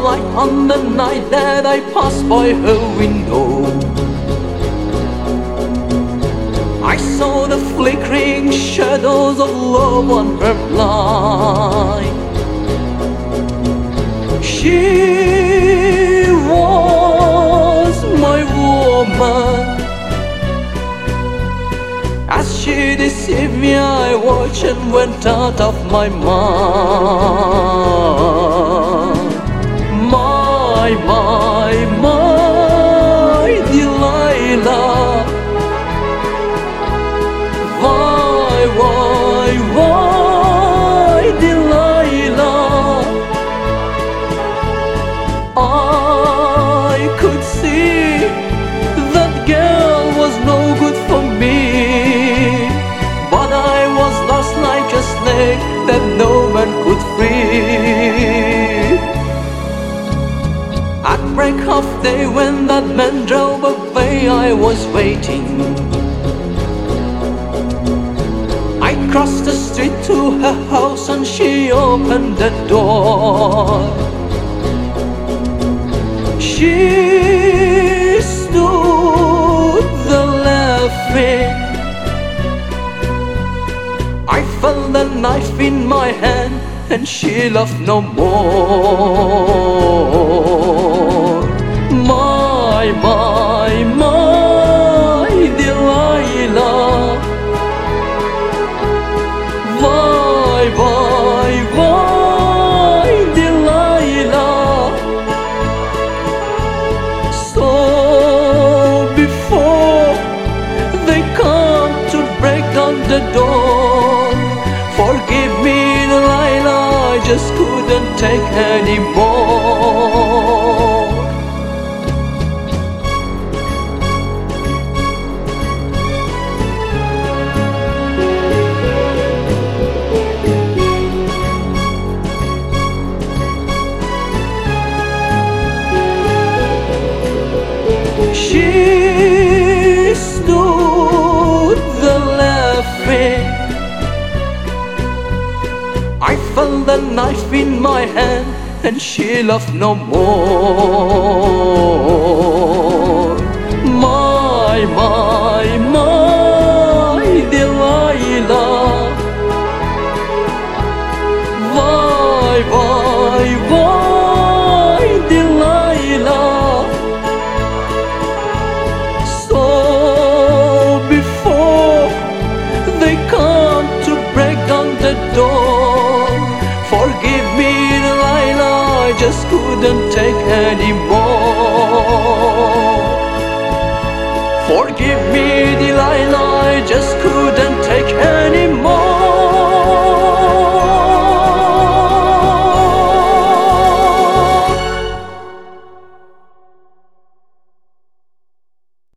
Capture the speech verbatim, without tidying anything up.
light on the night that I passed by her window. I saw the flickering shadows of love on her blind. She was my woman. As she deceived me, I watched and went out of my mind. My, my, my Delilah. Why, why, why Delilah? I could see that girl was no good for me, but I was lost like a snake that no man could free. At break of day when that man drove away, I was waiting. I crossed the street to her house and she opened the door. She stood there laughing. I felt the knife in my hand and she laughed no more. My, my, my Delilah. Why, why, why Delilah? So before they come to break down the door, forgive me Delilah, I just couldn't take anymore. She stood there laughing. I felt the knife in my hand and she laughed no more. My, my, my Delilah. Why, why, why Delilah? Door. Forgive me Delilah, I just couldn't take anymore. Forgive me Delilah, I just couldn't take anymore.